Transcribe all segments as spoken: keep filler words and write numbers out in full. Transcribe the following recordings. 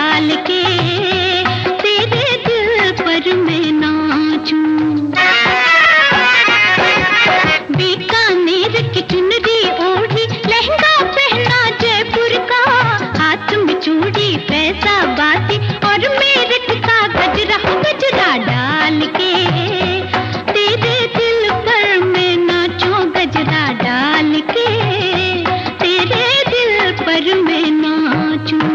डाल के तेरे दिल पर मैं नाचूं। बीकानेर की चुनरी ओढ़ी, लहंगा पहना जयपुर का, हाथ में चूड़ी फैजाबादी और मेरठ का गजरा गजरा डाल के तेरे दिल पर मैं नाचूं। गजरा डाल के तेरे दिल पर मैं नाचूं।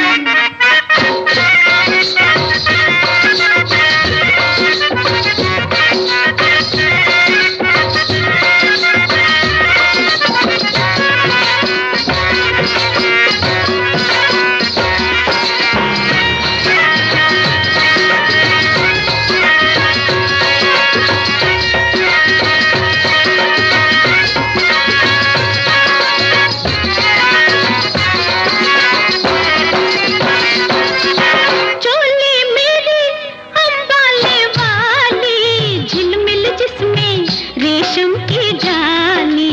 रेशम की जाली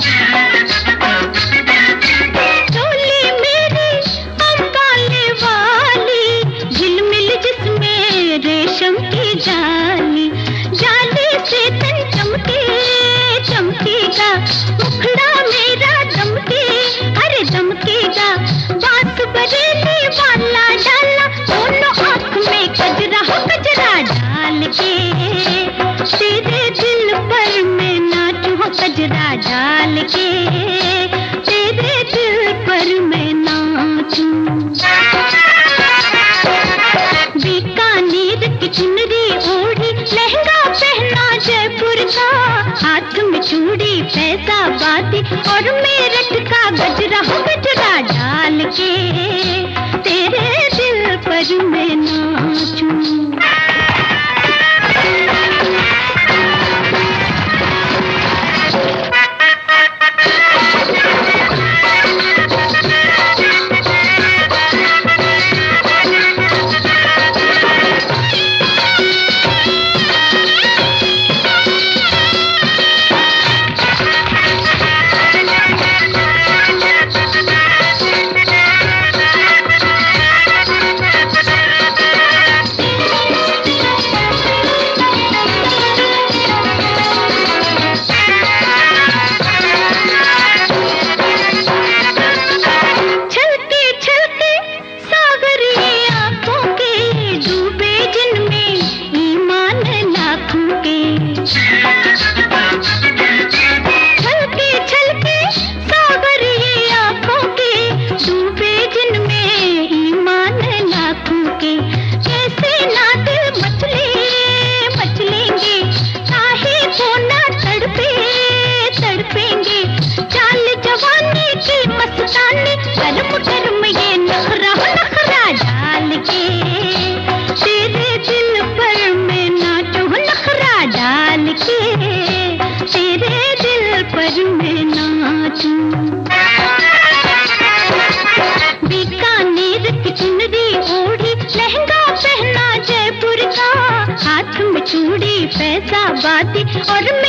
चोली मेरी अंबाले वाली, झिलमिल जिसमें रेशम की जाली, जाली से तन चमके चमकेगा, मुखड़ा मेरा दमके अरे दमकेगा, बात बरेली वाला डाला, दोनों आँख में गजरा हो गजरा डाल के तेरे दिल पर मैं नाचूं। गजरा डाल के तेरे दिल पर मैं नाचूं। बीकानेर की चुनरी ओढ़ी, लहंगा पहना जयपुर का, हाथ में चूड़ी फैजाबादी और मेरठ का गजरा हो गजरा डाल के तेरे दिल पर मैं नाचूं। बीकानेर की चुनरी ओढ़ी, लहंगा पहना जयपुर का, हाथ में चूड़ी फैजाबादी और